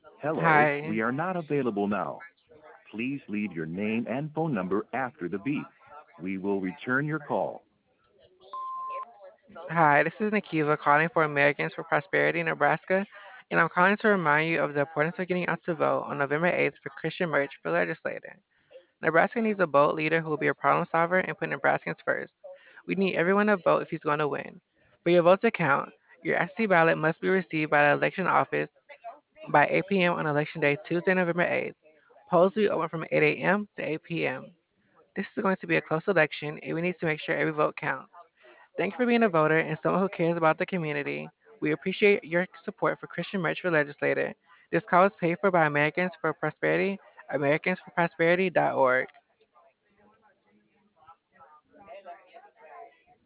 Hello, Hi. we are not available now. Please leave your name and phone number after the beep. We will return your call. Hi, this is Nikiva calling for Americans for Prosperity, Nebraska, and I'm calling to remind you of the importance of getting out to vote on November 8th for Christian Merch for legislator. Nebraska needs a bold leader who will be a problem solver and put Nebraskans first. We need everyone to vote if he's going to win. For your vote to count, your absentee ballot must be received by the election office by 8 p.m. on Election Day, Tuesday, November 8th. Polls will be open from 8 a.m. to 8 p.m. This is going to be a close election, and we need to make sure every vote counts. Thank you for being a voter and someone who cares about the community. We appreciate your support for Christian Merch for Legislator. This call is paid for by Americans for Prosperity, AmericansForProsperity.org.